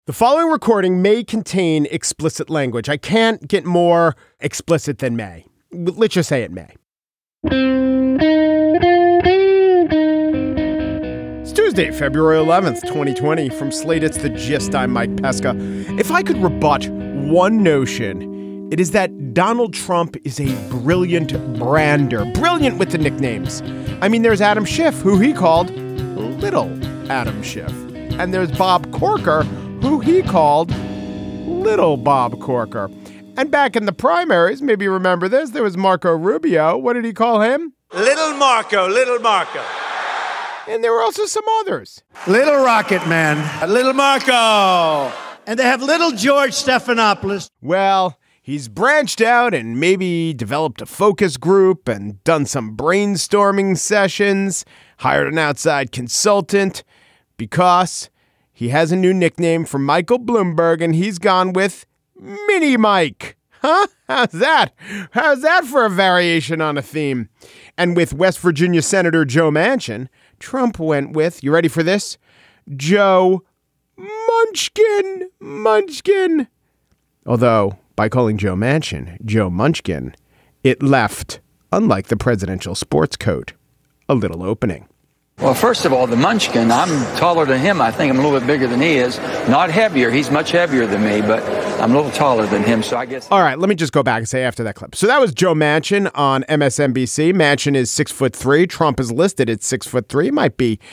The following recording may contain explicit language. I can't get more explicit than may. Let's just say it may. It's Tuesday, February 11th, 2020. From Slate, it's The Gist. I'm Mike Pesca. If I could rebut one notion, it is that Donald Trump is a brilliant brander. Brilliant with the nicknames. I mean, there's Adam Schiff, who he called Little Adam Schiff. And there's Bob Corker, who he called Little Bob Corker. And back in the primaries, maybe you remember this, there was Marco Rubio. What did he call him? Little Marco, Little Marco. And there were also some others. Little Rocket Man. Little Marco. And they have Little George Stephanopoulos. Well, he's branched out and maybe developed a focus group and done some brainstorming sessions, hired an outside consultant because he has a new nickname from Michael Bloomberg, and he's gone with Mini Mike. Huh? How's that? How's that for a variation on a theme? And with West Virginia Senator Joe Manchin, Trump went with, you ready for this? Joe Munchkin. Although, by calling Joe Manchin Joe Munchkin, it left, unlike the presidential sports coat, a little opening. Well, first of all, the Munchkin, I'm taller than him. I think I'm a little bit bigger than he is. Not heavier. He's much heavier than me, but I'm a little taller than him, so I guess. All right, let me just go back and say after that clip. So that was Joe Manchin on MSNBC. Manchin is 6'3". Trump is listed at 6'3". It might be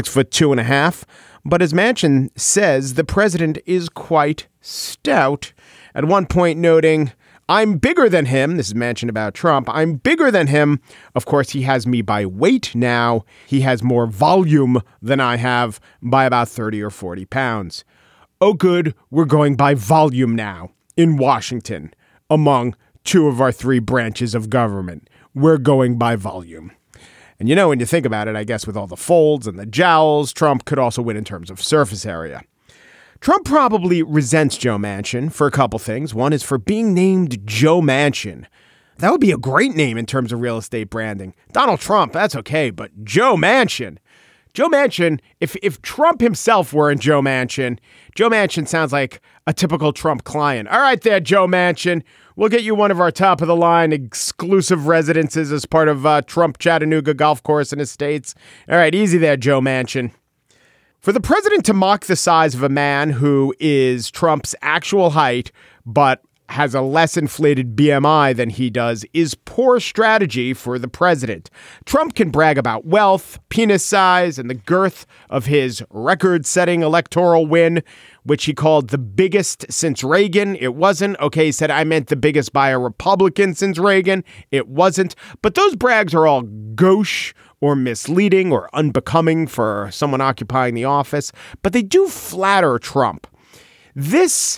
6'2.5". But as Manchin says, the president is quite stout. At one point noting, I'm bigger than him. This is Manchin about Trump. I'm bigger than him. Of course, he has me by weight now. He has more volume than I have by about 30 or 40 pounds. Oh, good. We're going by volume now in Washington among two of our three branches of government. We're going by volume. And you know, when you think about it, I guess with all the folds and the jowls, Trump could also win in terms of surface area. Trump probably resents Joe Manchin for a couple things. One is for being named Joe Manchin. That would be a great name in terms of real estate branding. Donald Trump, that's okay, but Joe Manchin. Joe Manchin, if Trump himself weren't Joe Manchin sounds like a typical Trump client. All right there, Joe Manchin. We'll get you one of our top-of-the-line exclusive residences as part of Trump Chattanooga Golf Course and Estates. All right, easy there, Joe Manchin. For the president to mock the size of a man who is Trump's actual height, but has a less inflated BMI than he does, is poor strategy for the president. Trump can brag about wealth, penis size, and the girth of his record-setting electoral win, which he called the biggest since Reagan. It wasn't. Okay, he said, I meant the biggest by a Republican since Reagan. It wasn't. But those brags are all gauche or misleading or unbecoming for someone occupying the office. But they do flatter Trump. This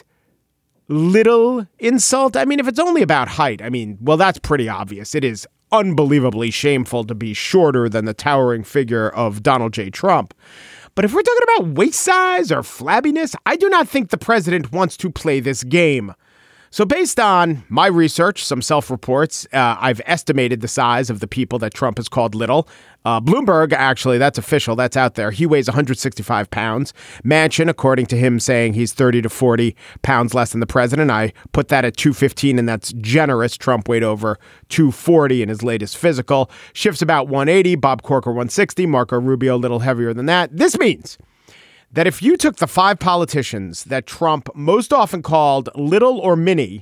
little insult, I mean, if it's only about height, I mean, well, that's pretty obvious. It is unbelievably shameful to be shorter than the towering figure of Donald J. Trump. But if we're talking about waist size or flabbiness, I do not think the president wants to play this game. So based on my research, some self-reports, I've estimated the size of the people that Trump has called little. Bloomberg, actually, that's official. That's out there. He weighs 165 pounds. Manchin, according to him, saying he's 30 to 40 pounds less than the president. I put that at 215, and that's generous. Trump weighed over 240 in his latest physical. Schiff's about 180. Bob Corker, 160. Marco Rubio, a little heavier than that. This means that if you took the five politicians that Trump most often called little or mini,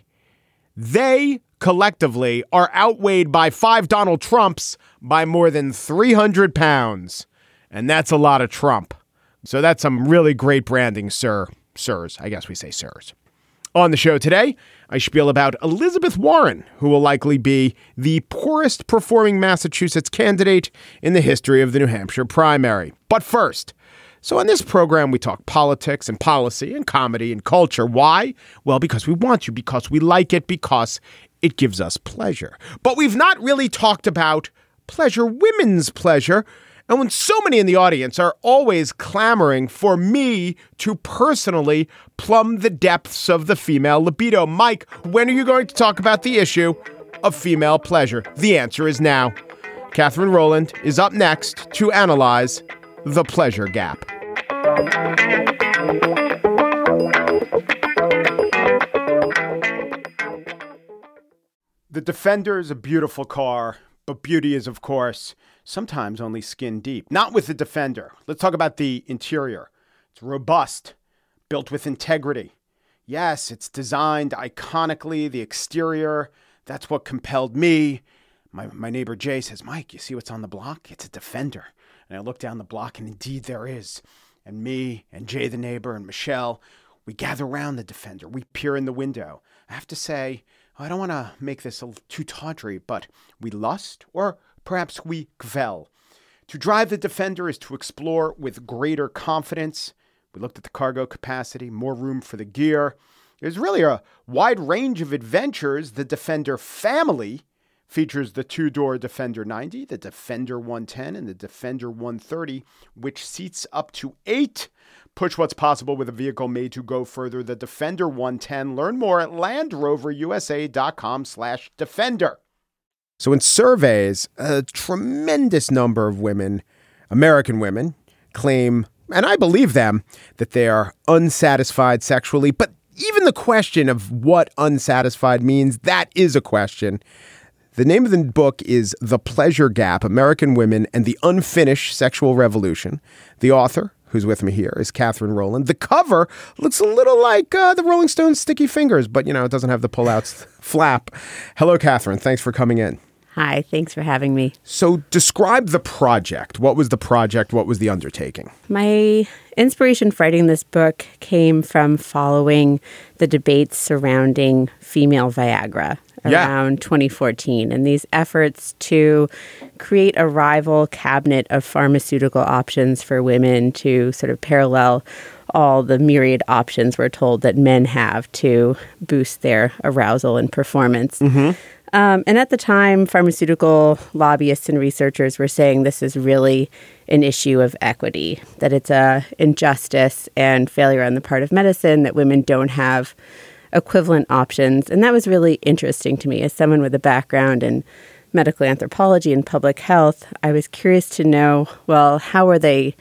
they collectively are outweighed by five Donald Trumps by more than 300 pounds. And that's a lot of Trump. So that's some really great branding, sirs. I guess we say sirs. On the show today, I spiel about Elizabeth Warren, who will likely be the poorest performing Massachusetts candidate in the history of the New Hampshire primary. But first, so on this program, we talk politics and policy and comedy and culture. Why? Well, because we want to, because we like it, because it gives us pleasure. But we've not really talked about pleasure, women's pleasure. And when so many in the audience are always clamoring for me to personally plumb the depths of the female libido. Mike, when are you going to talk about the issue of female pleasure? The answer is now. Catherine Rowland is up next to analyze the pleasure gap. The Defender is a beautiful car, but beauty is, of course, sometimes only skin deep. Not with the Defender. Let's talk about the interior. It's robust, built with integrity. Yes, it's designed iconically. The exterior, that's what compelled me. My neighbor Jay says, Mike, you see what's on the block? It's a Defender. And I look down the block, and indeed there is. And me and Jay the neighbor and Michelle, we gather around the Defender. We peer in the window. I have to say, I don't want to make this too tawdry, but we lust, or perhaps we kvel. To drive the Defender is to explore with greater confidence. We looked at the cargo capacity, more room for the gear. There's really a wide range of adventures. The Defender family features the two-door Defender 90, the Defender 110, and the Defender 130, which seats up to 8. Push what's possible with a vehicle made to go further. The Defender 110. Learn more at LandRoverUSA.com/Defender. So in surveys, a tremendous number of women, American women, claim, and I believe them, that they are unsatisfied sexually. But even the question of what unsatisfied means, that is a question. The name of the book is The Pleasure Gap, American Women and the Unfinished Sexual Revolution. The author, who's with me here, is Catherine Rowland. The cover looks a little like the Rolling Stones' Sticky Fingers, but, it doesn't have the pull-outs flap. Hello, Catherine. Thanks for coming in. Hi, thanks for having me. So describe the project. What was the project? What was the undertaking? My inspiration for writing this book came from following the debates surrounding female Viagra around 2014, and these efforts to create a rival cabinet of pharmaceutical options for women to sort of parallel all the myriad options we're told that men have to boost their arousal and performance. Mm-hmm. And at the time, pharmaceutical lobbyists and researchers were saying this is really an issue of equity, that it's a injustice and failure on the part of medicine, that women don't have equivalent options. And that was really interesting to me. As someone with a background in medical anthropology and public health, I was curious to know, well, how are they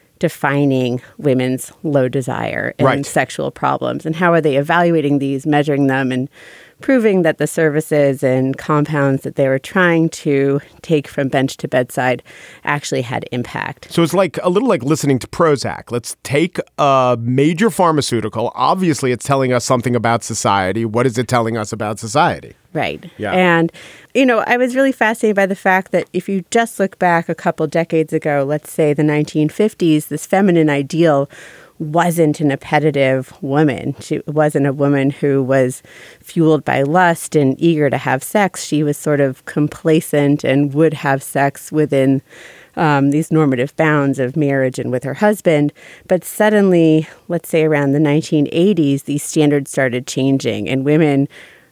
defining women's low desire and sexual problems? And how are they evaluating these, measuring them, and proving that the services and compounds that they were trying to take from bench to bedside actually had impact? So it's like a little like listening to Prozac. Let's take a major pharmaceutical. Obviously, it's telling us something about society. What is it telling us about society? Right. Yeah. And, I was really fascinated by the fact that if you just look back a couple decades ago, let's say the 1950s, this feminine ideal wasn't an appetitive woman. She wasn't a woman who was fueled by lust and eager to have sex. She was sort of complacent and would have sex within these normative bounds of marriage and with her husband. But suddenly, let's say around the 1980s, these standards started changing, and women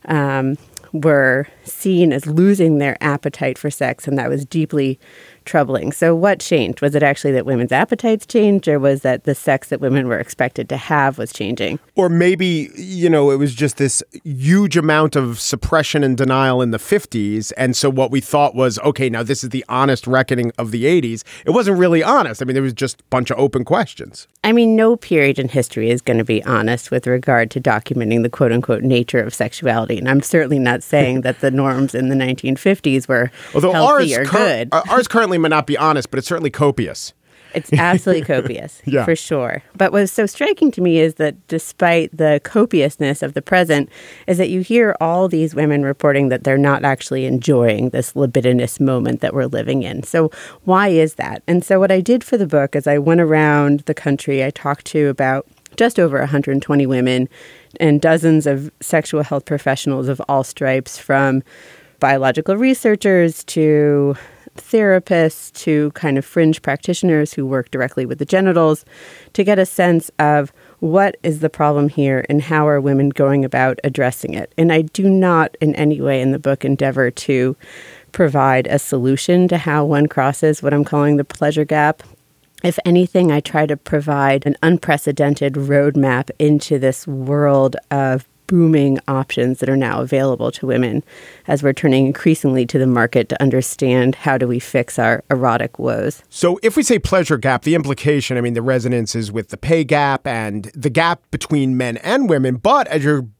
were seen as losing their appetite for sex, and that was deeply troubling. So what changed? Was it actually that women's appetites changed, or was that the sex that women were expected to have was changing? Or maybe, it was just this huge amount of suppression and denial in the 50s. And so what we thought was, okay, now this is the honest reckoning of the 80s. It wasn't really honest. I mean, there was just a bunch of open questions. I mean, no period in history is going to be honest with regard to documenting the quote-unquote nature of sexuality. And I'm certainly not saying that the norms in the 1950s were healthy or good. Ours currently may not be honest, but it's certainly copious. It's absolutely copious, yeah, for sure. But what's so striking to me is that despite the copiousness of the present, is that you hear all these women reporting that they're not actually enjoying this libidinous moment that we're living in. So why is that? And so what I did for the book is I went around the country. I talked to about just over 120 women and dozens of sexual health professionals of all stripes, from biological researchers to therapists to kind of fringe practitioners who work directly with the genitals, to get a sense of what is the problem here and how are women going about addressing it. And I do not in any way in the book endeavor to provide a solution to how one crosses what I'm calling the pleasure gap. If anything, I try to provide an unprecedented roadmap into this world of booming options that are now available to women as we're turning increasingly to the market to understand how do we fix our erotic woes. So if we say pleasure gap, the implication, the resonance is with the pay gap and the gap between men and women. But as your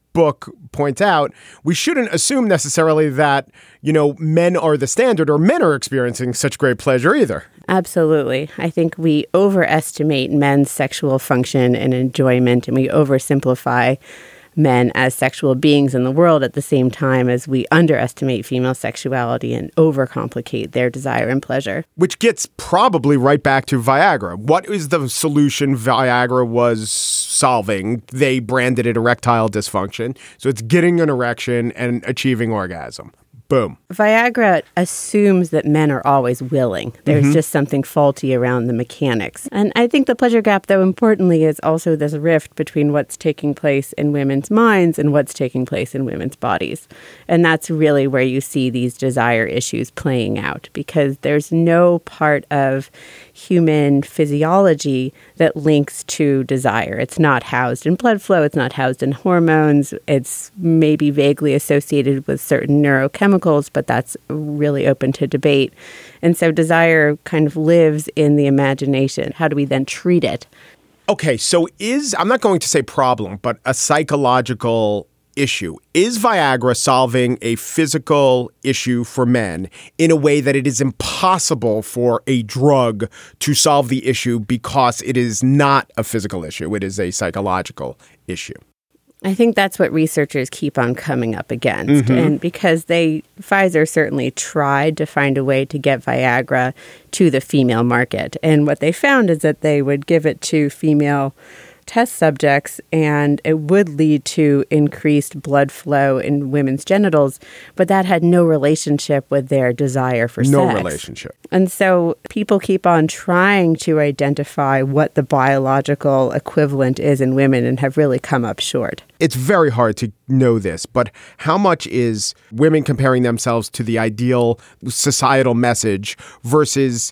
book points out, we shouldn't assume necessarily that, men are the standard or men are experiencing such great pleasure either. Absolutely. I think we overestimate men's sexual function and enjoyment, and we oversimplify men as sexual beings in the world at the same time as we underestimate female sexuality and overcomplicate their desire and pleasure. Which gets probably right back to Viagra. What is the solution Viagra was solving? They branded it erectile dysfunction. So it's getting an erection and achieving orgasm. Boom. Viagra assumes that men are always willing. There's just something faulty around the mechanics. And I think the pleasure gap, though, importantly, is also this rift between what's taking place in women's minds and what's taking place in women's bodies. And that's really where you see these desire issues playing out, because there's no part of human physiology that links to desire. It's not housed in blood flow. It's not housed in hormones. It's maybe vaguely associated with certain neurochemicals, but that's really open to debate. And so desire kind of lives in the imagination. How do we then treat it? Okay, so I'm not going to say problem, but a psychological issue. Is Viagra solving a physical issue for men in a way that it is impossible for a drug to solve the issue because it is not a physical issue? It is a psychological issue. I think that's what researchers keep on coming up against. And because Pfizer certainly tried to find a way to get Viagra to the female market. And what they found is that they would give it to female test subjects, and it would lead to increased blood flow in women's genitals, but that had no relationship with their desire for sex. No relationship. And so people keep on trying to identify what the biological equivalent is in women and have really come up short. It's very hard to know this, but how much is women comparing themselves to the ideal societal message versus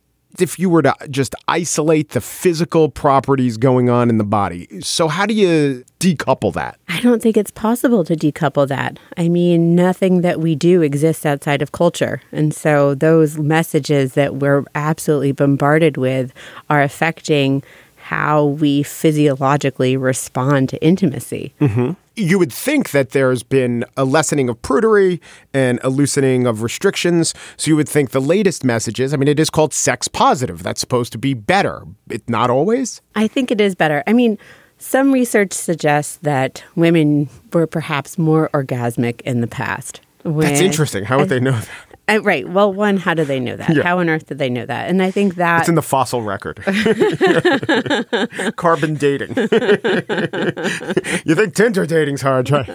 if you were to just isolate the physical properties going on in the body? So how do you decouple that? I don't think it's possible to decouple that. I mean, nothing that we do exists outside of culture. And so those messages that we're absolutely bombarded with are affecting how we physiologically respond to intimacy. You would think that there's been a lessening of prudery and a loosening of restrictions. So you would think the latest messages, it is called sex positive. That's supposed to be better. It's not always? I think it is better. Some research suggests that women were perhaps more orgasmic in the past. That's interesting. How would they know that? Right. Well, one, how do they know that? Yeah. How on earth did they know that? And I think that... It's in the fossil record. Carbon dating. You think Tinder dating's hard, right?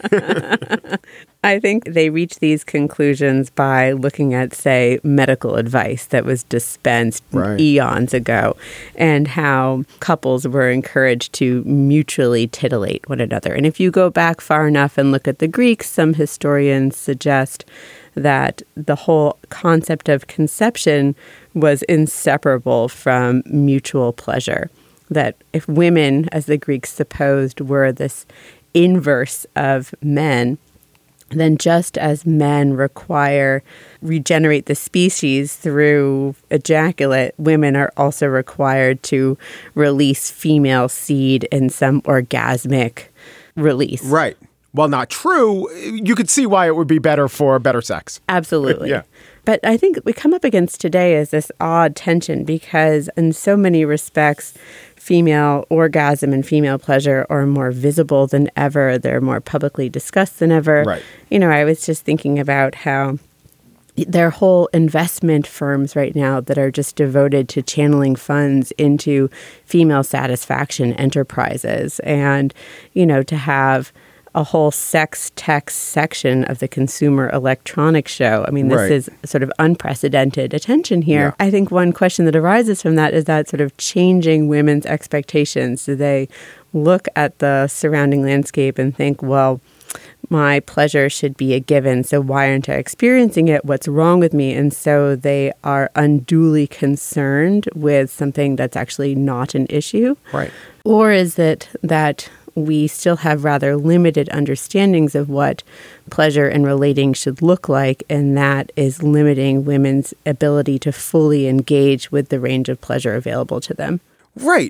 I think they reach these conclusions by looking at, say, medical advice that was dispensed eons ago, and how couples were encouraged to mutually titillate one another. And if you go back far enough and look at the Greeks, some historians suggest that the whole concept of conception was inseparable from mutual pleasure. That if women, as the Greeks supposed, were this inverse of men, then just as men regenerate the species through ejaculate, women are also required to release female seed in some orgasmic release. Right. While not true, you could see why it would be better for better sex. Absolutely. Yeah. But I think we come up against today is this odd tension because in so many respects, female orgasm and female pleasure are more visible than ever. They're more publicly discussed than ever. Right. I was just thinking about how there are whole investment firms right now that are just devoted to channeling funds into female satisfaction enterprises and, to have a whole sex tech section of the Consumer Electronics Show. This is sort of unprecedented attention here. Yeah. I think one question that arises from that is that sort of changing women's expectations. Do they look at the surrounding landscape and think, well, my pleasure should be a given, so why aren't I experiencing it? What's wrong with me? And so they are unduly concerned with something that's actually not an issue. Right. Or is it that we still have rather limited understandings of what pleasure and relating should look like, and that is limiting women's ability to fully engage with the range of pleasure available to them? Right.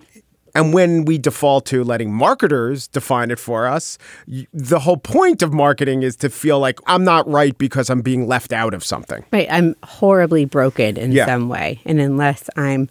And when we default to letting marketers define it for us, the whole point of marketing is to feel like I'm not right because I'm being left out of something. Right. I'm horribly broken in some way. And unless I'm,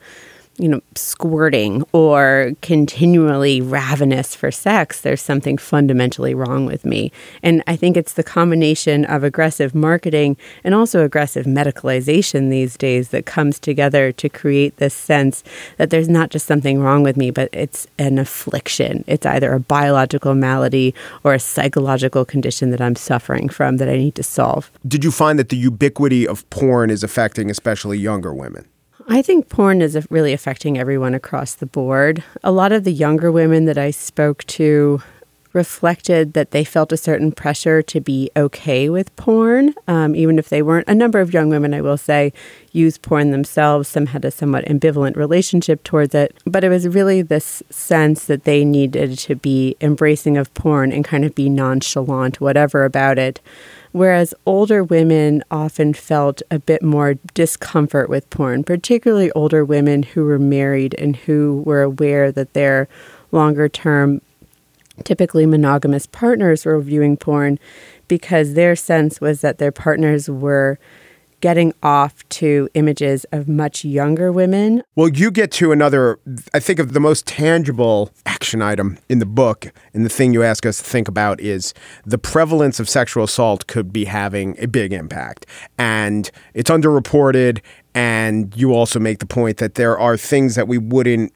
squirting or continually ravenous for sex, there's something fundamentally wrong with me. And I think it's the combination of aggressive marketing and also aggressive medicalization these days that comes together to create this sense that there's not just something wrong with me, but it's an affliction. It's either a biological malady or a psychological condition that I'm suffering from that I need to solve. Did you find that the ubiquity of porn is affecting especially younger women? I think porn is really affecting everyone across the board. A lot of the younger women that I spoke to reflected that they felt a certain pressure to be okay with porn, even if they weren't. A number of young women, I will say, used porn themselves. Some had a somewhat ambivalent relationship towards it. But it was really this sense that they needed to be embracing of porn and kind of be nonchalant, whatever about it. Whereas older women often felt a bit more discomfort with porn, particularly older women who were married and who were aware that their longer-term, typically monogamous partners were viewing porn, because their sense was that their partners were getting off to images of much younger women. Well, you get to another, I think, of the most tangible action item in the book, and the thing you ask us to think about is the prevalence of sexual assault could be having a big impact. And it's underreported, and you also make the point that there are things that we wouldn't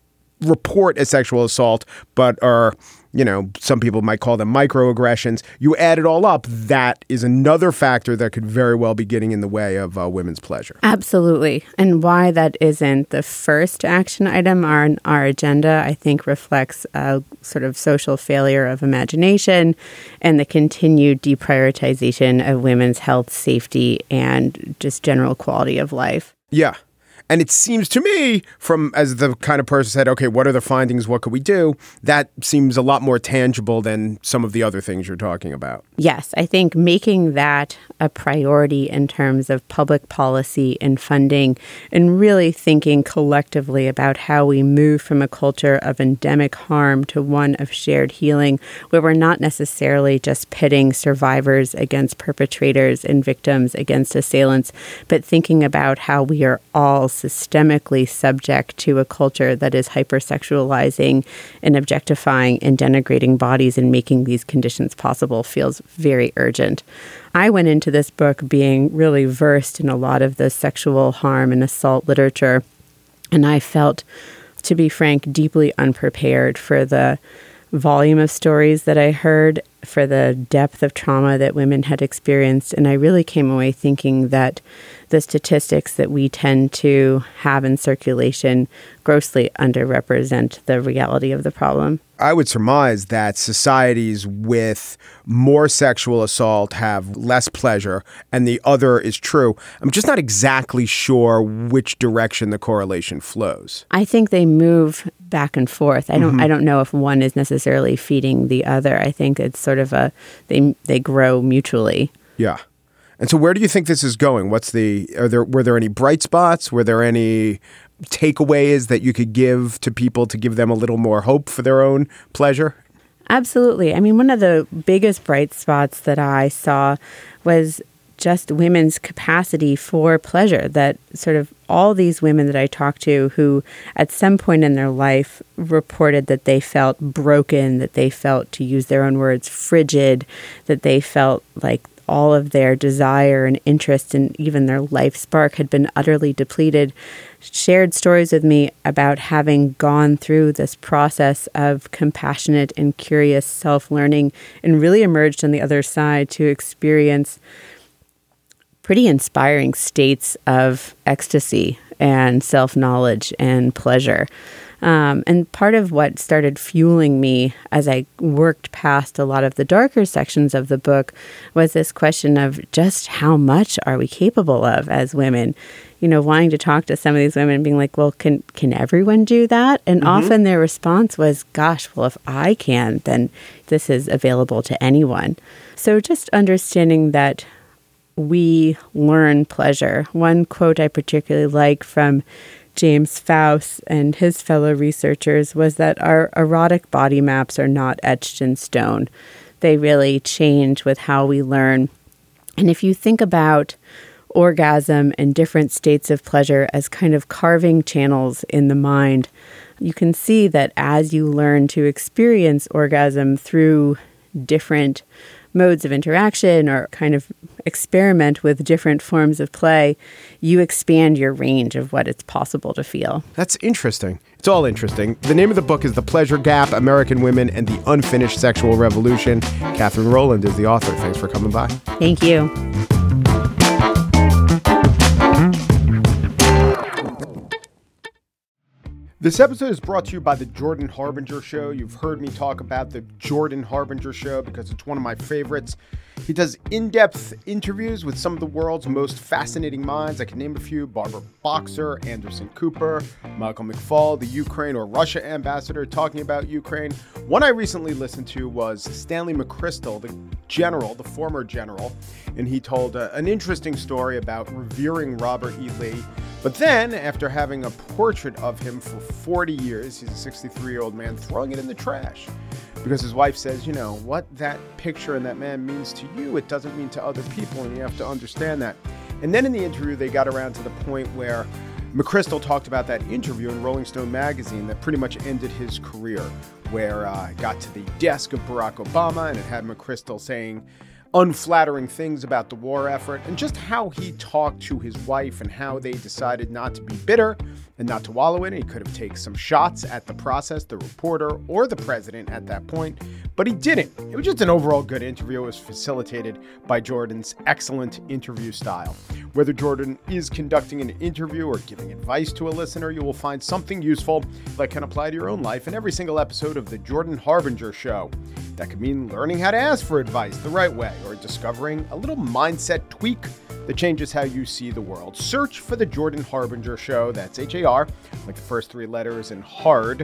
report as sexual assault, but are, some people might call them microaggressions. You add it all up, that is another factor that could very well be getting in the way of women's pleasure. Absolutely. And why that isn't the first action item on our agenda, I think reflects a sort of social failure of imagination and the continued deprioritization of women's health, safety, and just general quality of life. Yeah. And it seems to me, from as the kind of person said, okay, what are the findings? What could we do? That seems a lot more tangible than some of the other things you're talking about. Yes, I think making that a priority in terms of public policy and funding, and really thinking collectively about how we move from a culture of endemic harm to one of shared healing, where we're not necessarily just pitting survivors against perpetrators and victims against assailants, but thinking about how we are all systemically subject to a culture that is hypersexualizing and objectifying and denigrating bodies and making these conditions possible feels very urgent. I went into this book being really versed in a lot of the sexual harm and assault literature, and I felt, to be frank, deeply unprepared for the volume of stories that I heard, for the depth of trauma that women had experienced. And I really came away thinking that the statistics that we tend to have in circulation grossly underrepresent the reality of the problem. I would surmise that societies with more sexual assault have less pleasure, and the other is true. I'm just not exactly sure which direction the correlation flows. I think they move back and forth. I don't know if one is necessarily feeding the other. I think it's sort of they grow mutually. Yeah. And so where do you think this is going? Were there any bright spots? Were there any takeaways that you could give to people to give them a little more hope for their own pleasure? Absolutely. I mean, one of the biggest bright spots that I saw was just women's capacity for pleasure, that sort of all these women that I talked to who at some point in their life reported that they felt broken, that they felt, to use their own words, frigid, that they felt like all of their desire and interest and even their life spark had been utterly depleted, shared stories with me about having gone through this process of compassionate and curious self-learning and really emerged on the other side to experience pretty inspiring states of ecstasy and self-knowledge and pleasure. And part of what started fueling me as I worked past a lot of the darker sections of the book was this question of just how much are we capable of as women? Wanting to talk to some of these women and being like, well, can everyone do that? And often their response was, gosh, well, if I can, then this is available to anyone. So just understanding that we learn pleasure. One quote I particularly like from James Faust and his fellow researchers was that our erotic body maps are not etched in stone. They really change with how we learn. And if you think about orgasm and different states of pleasure as kind of carving channels in the mind, you can see that as you learn to experience orgasm through different modes of interaction or kind of experiment with different forms of play, you expand your range of what it's possible to feel. That's interesting. It's all interesting. The name of the book is The Pleasure Gap, American Women and the Unfinished Sexual Revolution. Catherine Rowland is the author. Thanks for coming by. Thank you. This episode is brought to you by the Jordan Harbinger Show. You've heard me talk about the Jordan Harbinger Show because it's one of my favorites. He does in-depth interviews with some of the world's most fascinating minds. I can name a few: Barbara Boxer, Anderson Cooper, Michael McFaul, the Ukraine or Russia ambassador talking about Ukraine. One I recently listened to was Stanley McChrystal, the general, the former general, and he told an interesting story about revering Robert E. Lee. But then, after having a portrait of him for 40 years, he's a 63-year-old man, throwing it in the trash. Because his wife says, you know, what that picture and that man means to you, it doesn't mean to other people, and you have to understand that. And then in the interview, they got around to the point where McChrystal talked about that interview in Rolling Stone magazine that pretty much ended his career, where it got to the desk of Barack Obama, and it had McChrystal saying unflattering things about the war effort, and just how he talked to his wife and how they decided not to be bitter and not to wallow in it. He could have taken some shots at the process, the reporter, or the president at that point, but he didn't. It was just an overall good interview. It was facilitated by Jordan's excellent interview style. Whether Jordan is conducting an interview or giving advice to a listener, you will find something useful that can apply to your own life in every single episode of The Jordan Harbinger Show. That could mean learning how to ask for advice the right way, or discovering a little mindset tweak that changes how you see the world. Search for The Jordan Harbinger Show. That's H-A-R, like the first three letters, and hard,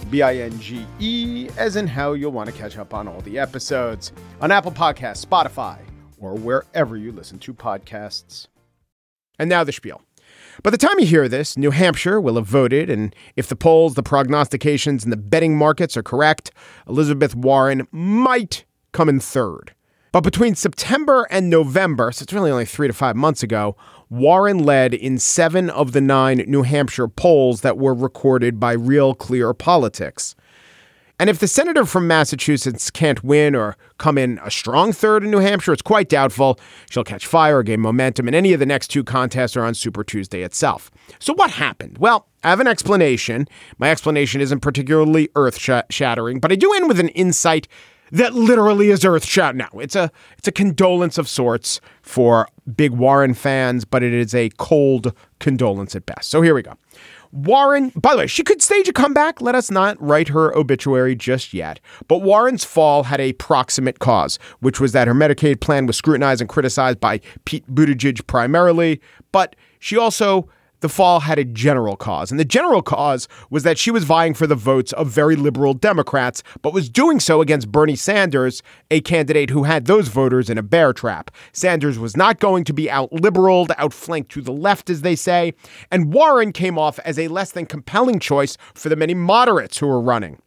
B-I-N-G-E, as in how you'll want to catch up on all the episodes on Apple Podcasts, Spotify, or wherever you listen to podcasts. And now the spiel. By the time you hear this, New Hampshire will have voted, and if the polls, the prognostications, and the betting markets are correct, Elizabeth Warren might come in third. But between September and November, so it's really only 3 to 5 months ago, Warren led in 7 of the 9 New Hampshire polls that were recorded by Real Clear Politics. And if the senator from Massachusetts can't win or come in a strong third in New Hampshire, it's quite doubtful she'll catch fire or gain momentum in any of the next 2 contests or on Super Tuesday itself. So what happened? Well, I have an explanation. My explanation isn't particularly earth-shattering, but I do end with an insight that literally is earth-shattering. Now, it's a condolence of sorts for big Warren fans, but it is a cold condolence at best. So here we go. Warren, by the way, she could stage a comeback. Let us not write her obituary just yet. But Warren's fall had a proximate cause, which was that her Medicaid plan was scrutinized and criticized by Pete Buttigieg primarily. But she also, the fall had a general cause. And the general cause was that she was vying for the votes of very liberal Democrats, but was doing so against Bernie Sanders, a candidate who had those voters in a bear trap. Sanders was not going to be out-liberaled, outflanked to the left, as they say. And Warren came off as a less than compelling choice for the many moderates who were running.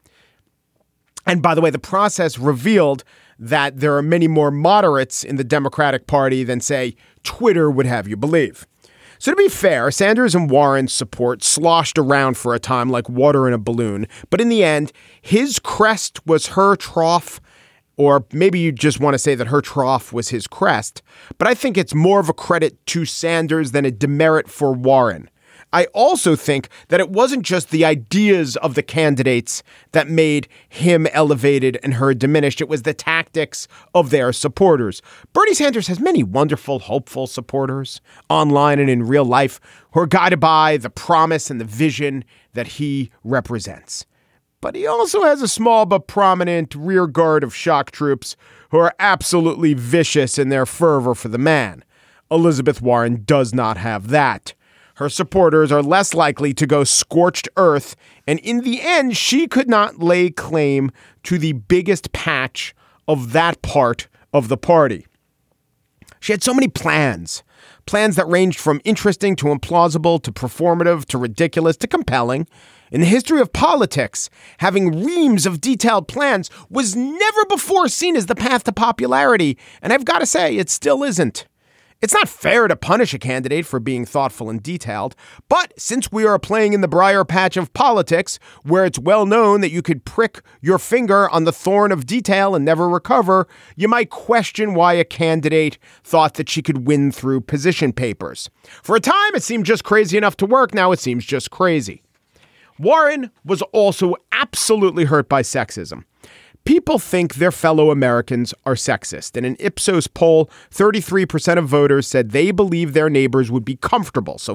And by the way, the process revealed that there are many more moderates in the Democratic Party than, say, Twitter would have you believe. So to be fair, Sanders and Warren's support sloshed around for a time like water in a balloon. But in the end, his crest was her trough, or maybe you just want to say that her trough was his crest. But I think it's more of a credit to Sanders than a demerit for Warren. I also think that it wasn't just the ideas of the candidates that made him elevated and her diminished. It was the tactics of their supporters. Bernie Sanders has many wonderful, hopeful supporters online and in real life who are guided by the promise and the vision that he represents. But he also has a small but prominent rear guard of shock troops who are absolutely vicious in their fervor for the man. Elizabeth Warren does not have that. Her supporters are less likely to go scorched earth, and in the end, she could not lay claim to the biggest patch of that part of the party. She had so many plans Plans that ranged from interesting to implausible to performative to ridiculous to compelling. In the history of politics, having reams of detailed plans was never before seen as the path to popularity, and I've got to say, it still isn't. It's not fair to punish a candidate for being thoughtful and detailed, but since we are playing in the briar patch of politics, where it's well known that you could prick your finger on the thorn of detail and never recover, you might question why a candidate thought that she could win through position papers. For a time, it seemed just crazy enough to work. Now it seems just crazy. Warren was also absolutely hurt by sexism. People think their fellow Americans are sexist. In an Ipsos poll, 33% of voters said they believe their neighbors would be comfortable. So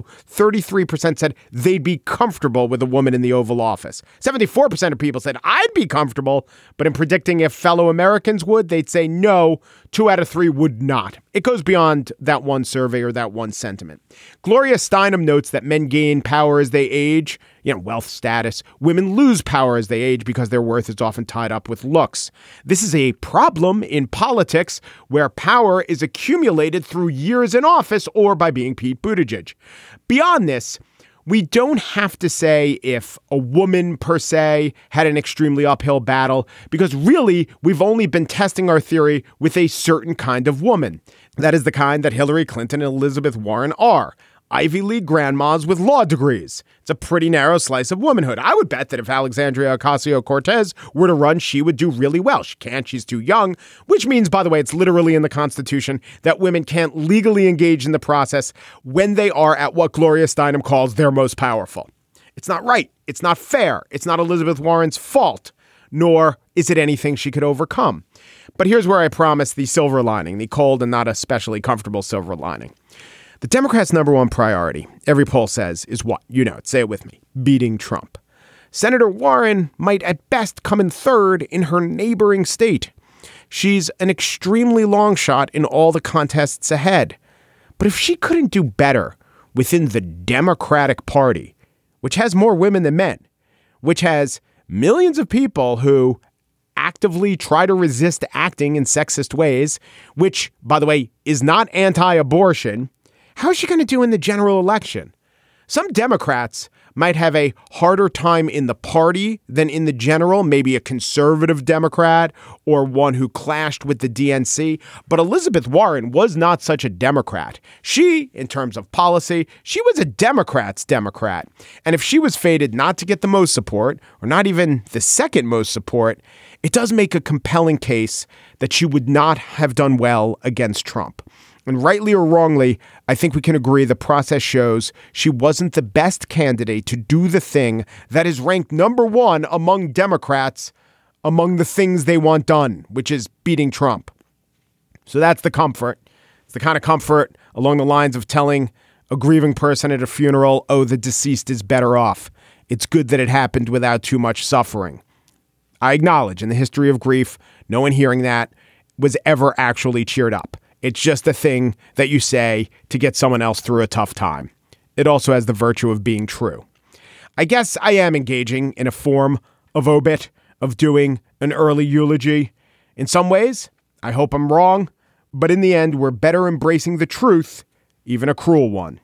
33% said they'd be comfortable with a woman in the Oval Office. 74% of people said I'd be comfortable, but in predicting if fellow Americans would, they'd say no, 2 out of 3 would not. It goes beyond that one survey or that one sentiment. Gloria Steinem notes that men gain power as they age, wealth status. Women lose power as they age because their worth is often tied up with looks. This is a problem in politics where power is accumulated through years in office or by being Pete Buttigieg. Beyond this, we don't have to say if a woman per se had an extremely uphill battle, because really we've only been testing our theory with a certain kind of woman. That is the kind that Hillary Clinton and Elizabeth Warren are. Ivy League grandmas with law degrees. It's a pretty narrow slice of womanhood. I would bet that if Alexandria Ocasio-Cortez were to run, she would do really well. She can't. She's too young, which means, by the way, it's literally in the Constitution that women can't legally engage in the process when they are at what Gloria Steinem calls their most powerful. It's not right. It's not fair. It's not Elizabeth Warren's fault, nor is it anything she could overcome. But here's where I promise the silver lining, the cold and not especially comfortable silver lining. The Democrats' number one priority, every poll says, is what? You know it. Say it with me. Beating Trump. Senator Warren might at best come in third in her neighboring state. She's an extremely long shot in all the contests ahead. But if she couldn't do better within the Democratic Party, which has more women than men, which has millions of people who actively try to resist acting in sexist ways, which, by the way, is not anti-abortion, how is she going to do in the general election? Some Democrats might have a harder time in the party than in the general, maybe a conservative Democrat or one who clashed with the DNC. But Elizabeth Warren was not such a Democrat. She, in terms of policy, she was a Democrat's Democrat. And if she was fated not to get the most support, or not even the second most support, it does make a compelling case that she would not have done well against Trump. And rightly or wrongly, I think we can agree the process shows she wasn't the best candidate to do the thing that is ranked number one among Democrats among the things they want done, which is beating Trump. So that's the comfort. It's the kind of comfort along the lines of telling a grieving person at a funeral, oh, the deceased is better off. It's good that it happened without too much suffering. I acknowledge in the history of grief, no one hearing that was ever actually cheered up. It's just a thing that you say to get someone else through a tough time. It also has the virtue of being true. I guess I am engaging in a form of obit, of doing an early eulogy. In some ways, I hope I'm wrong, but in the end, we're better embracing the truth, even a cruel one.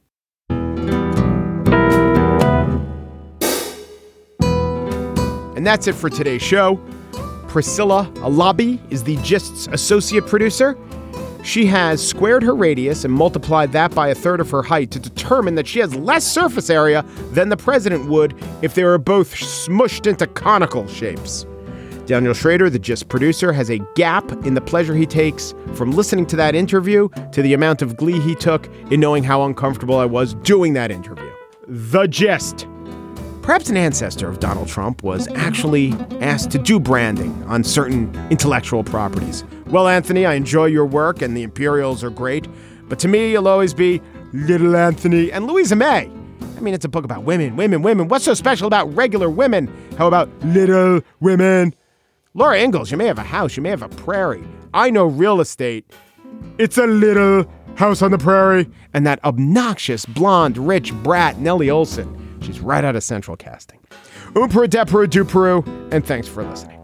And that's it for today's show. Priscilla Alabi is the Gist's associate producer. She has squared her radius and multiplied that by a third of her height to determine that she has less surface area than the president would if they were both smushed into conical shapes. Daniel Schrader, the Gist producer, has a gap in the pleasure he takes from listening to that interview to the amount of glee he took in knowing how uncomfortable I was doing that interview. The Gist. Perhaps an ancestor of Donald Trump was actually asked to do branding on certain intellectual properties. Well, Anthony, I enjoy your work and the Imperials are great, but to me, you'll always be Little Anthony and Louisa May. I mean, it's a book about women. What's so special about regular women? How about little women? Laura Ingalls, you may have a house, you may have a prairie. I know real estate. It's a little house on the prairie. And that obnoxious, blonde, rich brat, Nellie Olson. She's right out of Central Casting. Peru, and thanks for listening.